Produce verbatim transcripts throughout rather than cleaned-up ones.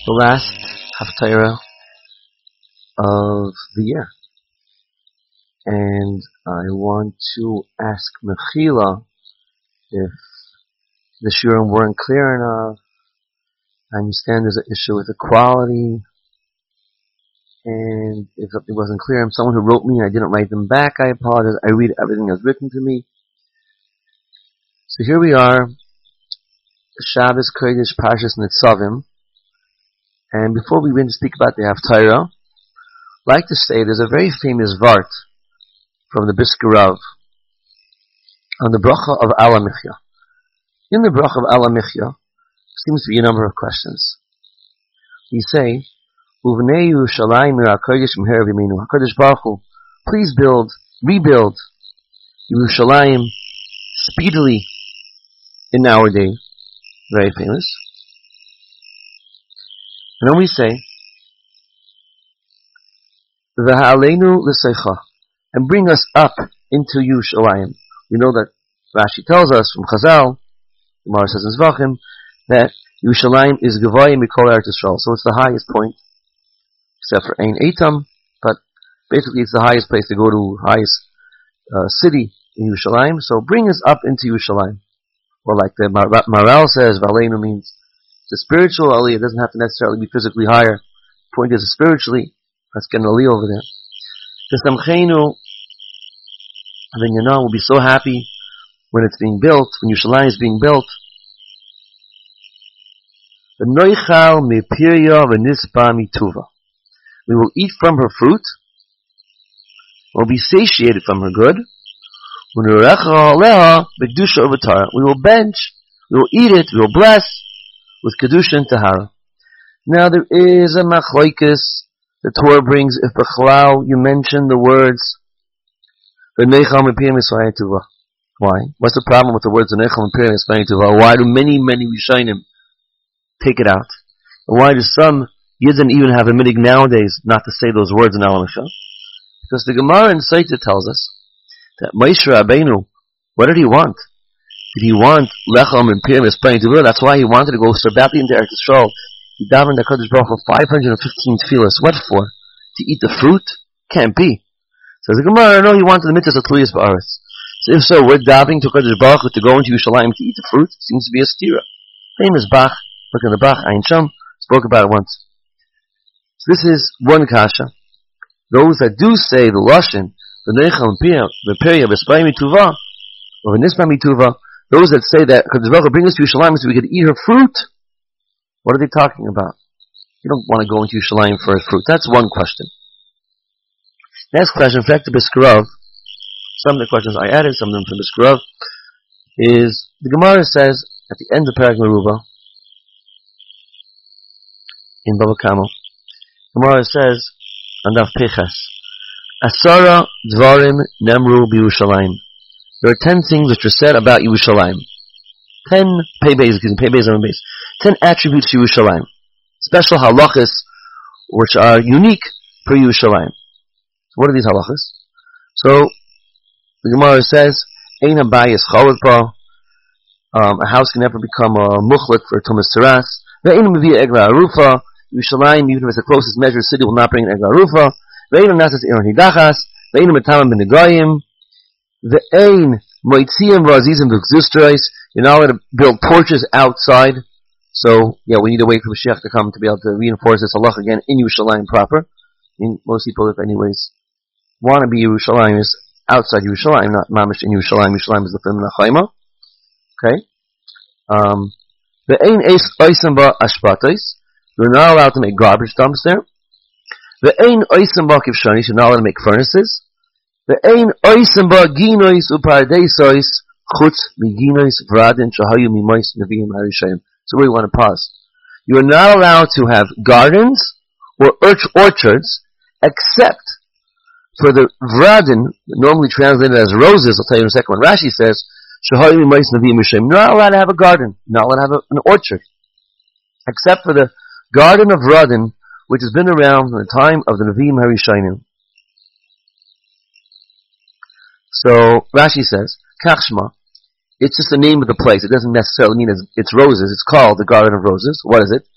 the last Haftarah of the year. And I want to ask Mechila if the Shurim weren't clear enough. I understand there's an issue with equality. And if it wasn't clear, I'm someone who wrote me and I didn't write them back. I apologize. I read everything that's written to me. So here we are, Shabbos Kodesh Parshas Nitzavim. And before we begin to speak about the Haftarah, I'd like to say there's a very famous Vart from the Brisker Rav on the Bracha of Ala Michya. In the Bracha of Ala Michya, seems to be a number of questions. We say, Uvnei Yerushalayim Mir HaKodesh M'her V'Yimenu. HaKadosh Baruch Hu, please build, rebuild Yerushalayim speedily in our day. Very famous. And then we say, V'ha'aleinu l'seicha, and bring us up into Yerushalayim. We know that Rashi tells us from Chazal, the Gemara says in Zvachim, that Yerushalayim is Gevayim Mikol Eretz Yisrael. So it's the highest point, except for Ein Eitam, but basically it's the highest place to go to, highest uh, city in Yerushalayim. So bring us up into Yerushalayim. Or like the Mar- Maral says, Valeinu means the spiritual aliyah. It doesn't have to necessarily be physically higher. The point is spiritually. Let's get an aliyah over there. V'samcheinu, then you know we'll be so happy when it's being built, when Yerushalayim is being built. V'noichal mipirya v'nispa mituva. We will eat from her fruit. We'll be satiated from her good. We will bench, we will eat it, we will bless with kedusha and tahara. Now there is a machlokes the Torah brings if b'chalal you mention the words why? What's the problem with the words why do many many rishonim take it out? And why do some Yidden even have a minig nowadays not to say those words in Al Mishnah? Because the Gemara in Saita tells us that Moshe Rabbeinu, what did he want? Did he want lechem and pirim esplain to will? That's why he wanted to go so badly into Eretz Yisrael. He davened the Kodesh Baruch for five hundred fifteen tefillas. What for? To eat the fruit? Can't be. Says the Gemara, no, he wanted the mitzvahs of Tluyas Ba'aretz. So if so, we're davening to Kodesh Baruch to go into Yerushalayim to eat the fruit. Seems to be a stira. Famous Bach, look at the Bach, Ein Sham, spoke about it once. So this is one kasha. Those that do say the Lashon, the Nechal and the Periya, the Spay Mituva, or the Nispa Mituva, those that say that Kodesh Baruch bring us to Yerushalayim so we could eat her fruit, what are they talking about? You don't want to go into Yerushalayim for her fruit. That's one question. Next question, in fact, the Brisker Rav, some of the questions I added, some of them from the Brisker Rav, is the Gemara says at the end of Perek Meruba in Bava Kama, Gemara says on Daf Peches, Asara Dvarim Nemru B'Yerushalayim. There are ten things which are said about Yerushalayim. Ten pay base, pay base on base. Ten attributes to Yerushalayim. Special halachas which are unique for Yerushalayim. What are these halachas? So the Gemara says, Ein habayis chalot ba. Um, a house can never become a muchlik for Tumas Teras. Ve'ein mevia egla arufa. Yerushalayim, even if it's the closest measured city, will not bring an egla arufa. Ve'ein nasas iron hidachas. Ve'ein metamam b'negayim. Ve'ein moitziyim v'azizim v'gzustrais. You're not allowed to build porches outside. So, yeah, we need to wait for Mashiach to come to be able to reinforce this halach again in Yerushalayim proper. I mean, most people, if anyways, want to be Yerushalayim is outside Yerushalayim, not mamish in Yerushalayim. Yerushalayim is the Femina Chayma. Okay? Um, the Ein Oisem Ba Ashpatais. You're not allowed to make garbage dumps there. The Ein Oisem Ba Kivshanis. You're not allowed to make furnaces. The Ein Oisem Ba Ginois Uparadeisois Chutz Miginois Vradin Shahayu Mimois Neviim Harishayim. So we want to pause. You are not allowed to have gardens or orchards except for the Vradin, normally translated as roses. I'll tell you in a second what Rashi says. You're not allowed to have a garden. You're not allowed to have a, an orchard. Except for the garden of Vradin, which has been around from the time of the Nevi'im Harishayim. So Rashi says, Kachshma. It's just the name of the place. It doesn't necessarily mean it's, it's roses. It's called the Garden of Roses. What is it?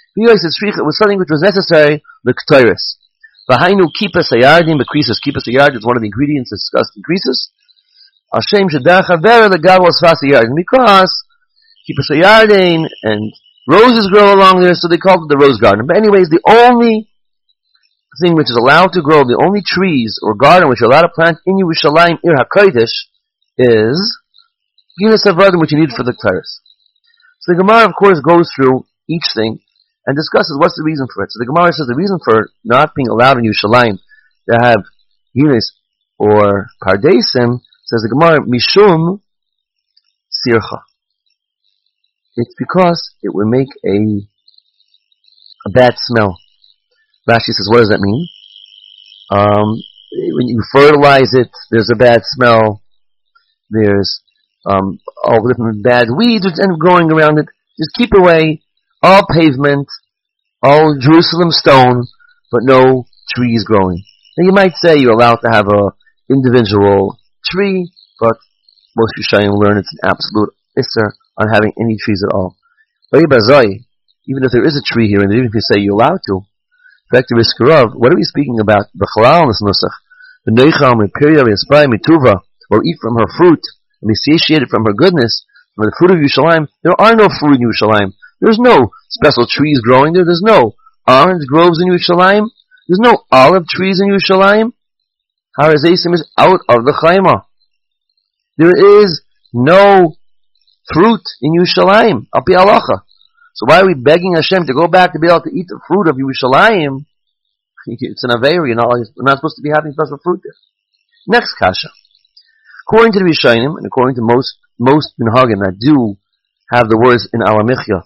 It was something which was necessary, the Ketores. V'hainu kipas hayardim, bekrisis. Kipas hayard is one of the ingredients discussed in krisis. Hashem shedach havera legav osfas hayardim. Because kipas hayardim and roses grow along there, so they called it the rose garden. But anyways, the only thing which is allowed to grow, the only trees or garden which are allowed to plant in Yerushalayim, Ir HaKodesh, is Ginas Avadim, which you need for the Ketores. So the Gemara, of course, goes through each thing and discusses what's the reason for it. So the Gemara says the reason for not being allowed in Yerushalayim to have Ginas or Pardesim, says the Gemara, Mishum Sircha. It's because it would make a a bad smell. Rashi says, what does that mean? Um, when you fertilize it, there's a bad smell. There's um, all the different bad weeds which end up growing around it. Just keep away all pavement, all Jerusalem stone, but no trees growing. Now you might say you're allowed to have a individual tree, but most Yishayim learn it's an absolute isser on having any trees at all. But even if there is a tree here, and even if you say you're allowed to, back to Riskarov, what are we speaking about? The Chalal in this Nusach. The Neicham, Repiria, Yaspai, Mituva, or eat from her fruit, and be satiated from her goodness, from the fruit of Yerushalayim. There are no fruit in Yerushalayim. There's no special trees growing there. There's no orange groves in Yerushalayim. There's no olive trees in Yerushalayim. Har Hazeisim is out of the Chayma. There is no fruit in Yerushalayim, al pi halacha. So why are we begging Hashem to go back to be able to eat the fruit of Yerushalayim? It's an Aveir, you're not, we're not supposed to be having special fruit there. Next kasha. According to the Rishonim, and according to most most minhagim that do have the words in Alamichya,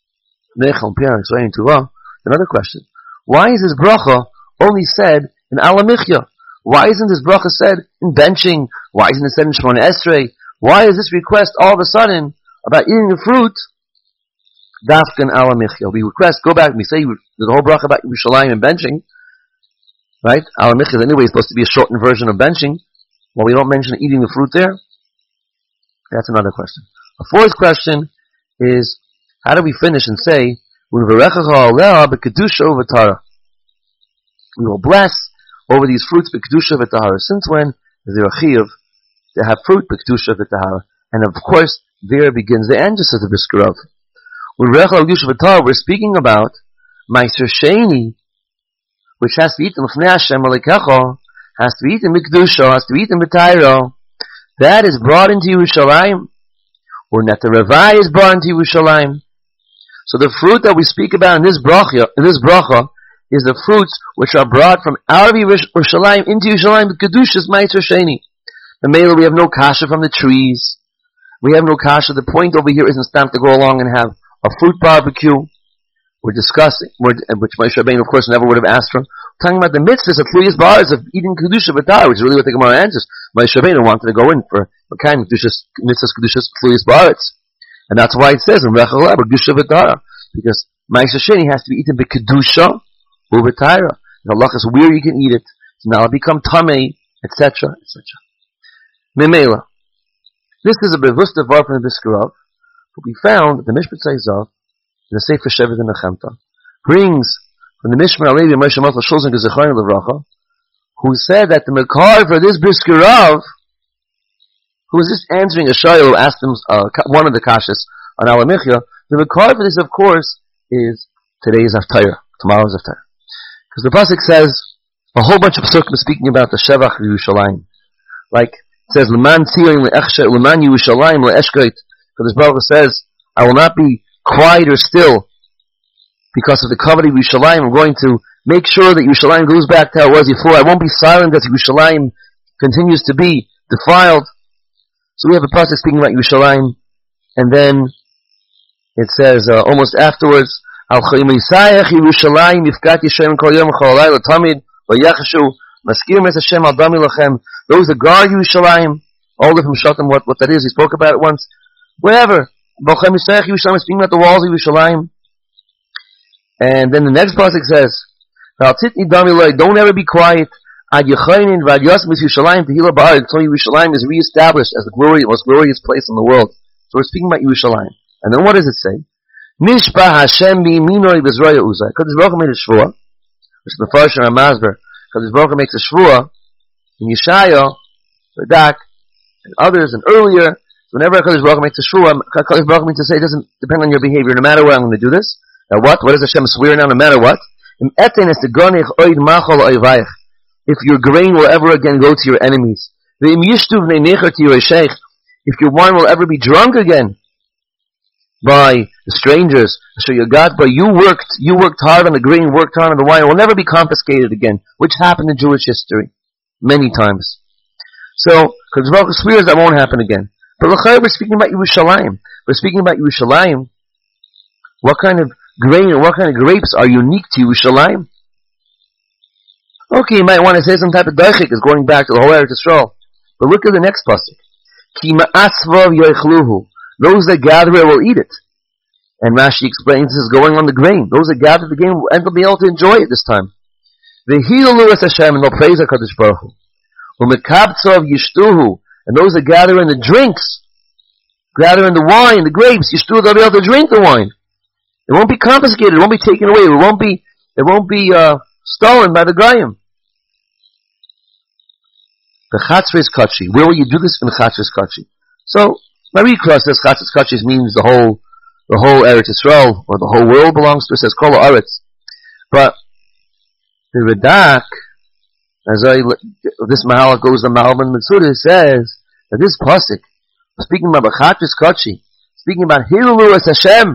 another question. Why is this bracha only said in Alamichya? Why isn't this bracha said in benching? Why isn't it said in Shemona Esrei? Why is this request all of a sudden about eating the fruit? Dafkan ala michya. We request, go back, we say there's a whole bracha about Yerushalayim and benching, right? Ala michya is anyway supposed to be a shortened version of benching. Well, we don't mention eating the fruit there. That's another question. A fourth question is, how do we finish and say, we will bless over these fruits b'kedusha v'tahara. Since when is there a chiyuv to have fruit b'kedusha v'tahara? And of course, there begins the end just of the Biskarov. We're speaking about Meiser Sheni, which has to be eaten l'fnei Hashem alekecho, has to be eaten b'kedusha, has to be eaten b'tayro. That is brought into Yerushalayim, or Netar Revai is brought into Yerushalayim. So the fruit that we speak about in this bracha, in this bracha, is the fruits which are brought from out of Yerushalayim into Yerushalayim. The Kedushas Meiser Sheni. The Mela, we have no kasha from the trees. We have no kasha. The point over here isn't stamped to go along and have a fruit barbecue. We're discussing, we're, which Moshe Rabbeinu, of course, never would have asked for. We're talking about the mitzvahs of Fluyas Bars of eating Kedusha B'tar, which is really what the Gemara answers. Moshe Rabbeinu wanted to go in for a kind of Kedushas, mitzvahs Kedushas Fluyas Bars. And that's why it says in Rechel Kedusha B'tar. Because Ma'aser Sheni has to be eaten b'Kedusha or b'Tayra. The halach is where you can eat it. So now it'll become Tamei, et cetera, et cetera. Memela. This is a Bevusta Var from the Biskarov. But we found that the Mishpat Zav, in the Sefer Shevet and Nechemta, brings from the Mishmar Alevi Moshe Malchus Shulzin Gezechayin Levracha, who said that the Mekar for this Biskarov, who was just answering a shayla who asked him uh, one of the kashas on Alamichya, the Mekar for this, of course, is today's Haftarah, tomorrow's Haftarah. Because the Pasuk says a whole bunch of psukim speaking about the Shevach Yerushalayim. Like, it says, L'man Tzion le'echshet, L'man Yerushalayim le'eshkait. Because Baruch says, I will not be quiet or still because of the covenant of Yerushalayim. I'm going to make sure that Yerushalayim goes back to how it was before. I won't be silent as Yerushalayim continues to be defiled. So we have a pasuk speaking about Yerushalayim, and then it says uh, almost afterwards, Al Chaymisayach Yerushalayim Yifkat Yishem Kol Yom Cholalai Latamid Vayachashu Maskir Mes Hashem Al Dami Lachem. Those that guard Yerushalayim, all of them shot them what, what that is. He spoke about it once. Wherever. Al Chaymisayach Yerushalayim is speaking about the walls of Yerushalayim. And then the next pasuk says, Al Tzitni Dami Loi, don't ever be quiet. Ad Yechayin Vad Yosem Is Yerushalayim Tehila Ba'ar, until Yerushalayim is reestablished as the glory, most glorious place in the world. So we're speaking about Yerushalayim. And then what does it say? Nishpa Hashem b'yiminoi b'zroya uzay. Kadosh Baruch Hu made a shvua, which the Mepharshim and Ramazber. Kadosh Baruch Hu makes a shvua in Yeshaya, Radak, and others, and earlier. Whenever Kadosh Baruch Hu makes a shvua, Kadosh Baruch Hu means to say it doesn't depend on your behavior. No matter what, I'm going to do this. Now what? What does Hashem swear now? No matter what. If your grain will ever again go to your enemies. If your wine will ever be drunk again by the strangers, so your God, but you worked, you worked hard on the grain, worked hard on the wine, it will never be confiscated again, which happened in Jewish history many times. So, because Baruch Hu swears that won't happen again. But we're speaking about Yerushalayim. We're speaking about Yerushalayim. What kind of grain and what kind of grapes are unique to Yerushalayim? Okay, you might want to say some type of daichik is going back to the whole Eretz Yisrael. But look at the next pasuk. Ki ma'asvav yoichluhu. Those that gather it will eat it. And Rashi explains this is going on the grain. Those that gather the grain will end up being able to enjoy it this time. V'hilu es Hashem, and they'll praise HaKadosh Baruch Hu. U'mekabtzav yishtuhu. And those that gather in the drinks, gather in the wine, the grapes, yishtuhu, they'll be able to drink the wine. It won't be confiscated. It won't be taken away. It won't be, it won't be, uh, stolen by the Goyim. The Chatzres Kachi. Where will you do this? In the Chatzres Kachi. So, Marikra says Chatzres Kachi means the whole, the whole Eretz Yisrael, or the whole world belongs to it. It says Kol Haaretz. But, the Radak, as I, this Mahalach goes to Malman Mitzudah, says that this pasuk, speaking about the Chatzres Kachi, speaking about Hilulu es Hashem,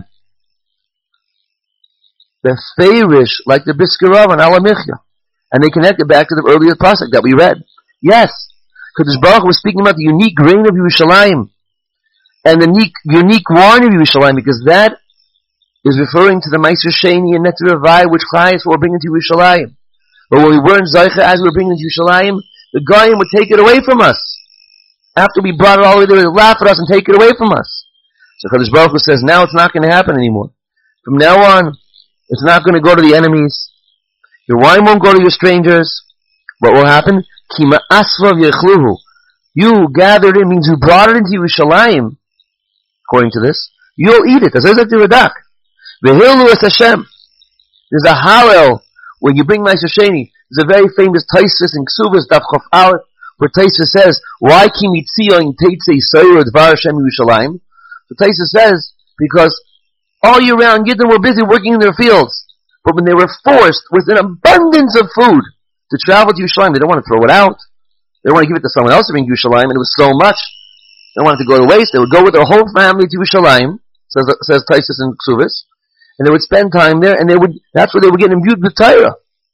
the Feirish, like the Biskarav and Alamichya. And they connect it back to the earlier pasuk that we read. Yes, Kadosh Baruch Hu was speaking about the unique grain of Yerushalayim and the unique, unique wine of Yerushalayim, because that is referring to the Meiser Sheni and Netzir Avai, which clients were bringing to Yerushalayim. But when we weren't Zaycha as we were bringing it to Yerushalayim, the Goyim would take it away from us. After we brought it all the way there, they would laugh at us and take it away from us. So Kadosh Baruch Hu says, now it's not going to happen anymore. From now on, it's not going to go to the enemies. Your wine won't go to your strangers. What will happen? Kima asvav yechluhu. You gathered it means you brought it into Yerushalayim. According to this, you'll eat it. As I said to Radak, v'hilu es Hashem. There's a Hallel when you bring Meiser Sheni. There's a very famous Taisus in Ksuvas Daf Chof Aleph where Taisus says, "Why kimi tzion teitzei soyer dvar Hashem Yerushalayim?" So Taisus says because all year round, Yidden were busy working in their fields. But when they were forced with an abundance of food to travel to Yerushalayim, they don't want to throw it out. They don't want to give it to someone else to bring to Yerushalayim, and it was so much. They don't want it to go to waste. They would go with their whole family to Yerushalayim, says, says Taisus and Ksuvas, and they would spend time there, and they would, that's where they would get imbued with Torah.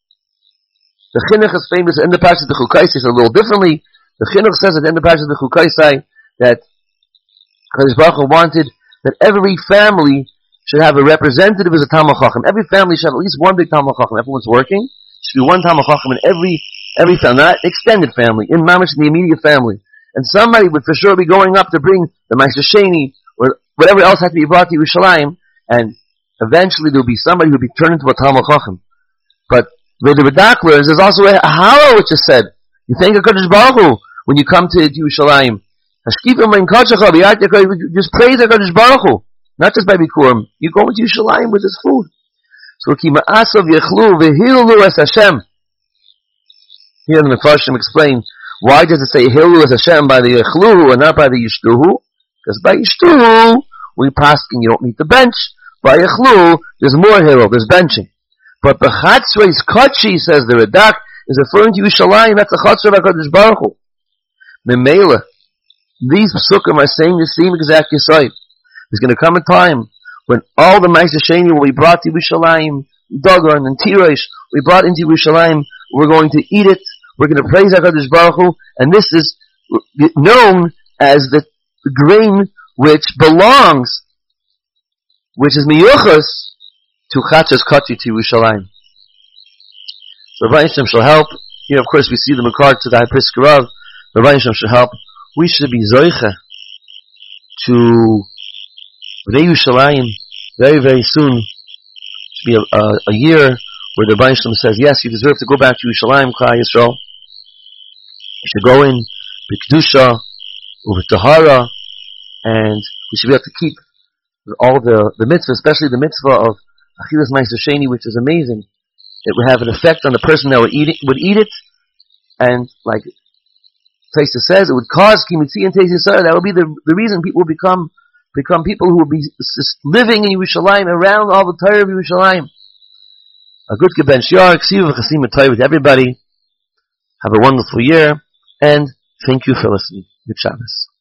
The Chinuch is famous in the passage of the Chukaisai, a little differently. The Chinuch says at the end of the passage of the Chukaisai that Kadosh Baruch Hu wanted that every family should have a representative as a Talmid Chacham. Every family should have at least one big Talmid Chacham. Everyone's working. There should be one Talmid Chacham in every every family, not extended family, in Mamish, in the immediate family. And somebody would for sure be going up to bring the Meiser Sheni or whatever else had to be brought to Yerushalayim, and eventually there would be somebody who would be turned into a Talmid Chacham. But with the Radak learns, there's also a Hallel which is said. You thank HaKadosh Baruch Hu when you come to Yerushalayim. Just praise HaKadosh Baruch Hu. Not just by Bikurim. You go into Yerushalayim with his food. So, ki ma'asav yechlu v'hilu es Hashem. Here the Mepharshim explain, why does it say hilu es Hashem by the yechlu and not by the yishtuhu? Because by yishtuhu, we paskin, you don't need the bench. By yechlu, there's more hilu, there's benching. But the chatzreis kachi, says the Radak, is referring to Yerushalayim, that's the chatzre of HaKadosh Baruch Hu. Memela, these psukim are saying the same exact yesod. There's going to come a time when all the Meiser Sheni will be brought to Yerushalayim, Dagon and Tirosh, we brought into Yerushalayim, we're going to eat it, we're going to praise HaKadosh Baruch Hu, and this is known as the, the grain which belongs, which is miyuchas, to Chatzres Kachi to Yerushalayim. So Rabbi Yishem shall help. Here of course we see the Makar to the High Priest Rav. Rabbi Yishem shall help. We should be Zoicha to Bnei Yerushalayim very, very soon. It should be a, a, a year where the Rebbe Shalom says, yes, you deserve to go back to Yerushalayim, Klal Yisrael. You should go in, with Kedusha, with Tahara, and we should be able to keep all the, the mitzvah, especially the mitzvah of Achilas Meiser Sheni, which is amazing. It would have an effect on the person that would eat it, would eat it, and like Taisa says, it would cause Kimitzi and Taisa Yisrael. That would be the, the reason people would become become people who would be living in Yerushalayim, around all the Torah of Yerushalayim. A good Geben Shiar, Ksiv Chasim with everybody. Have a wonderful year, and thank you for listening. Good Shabbos.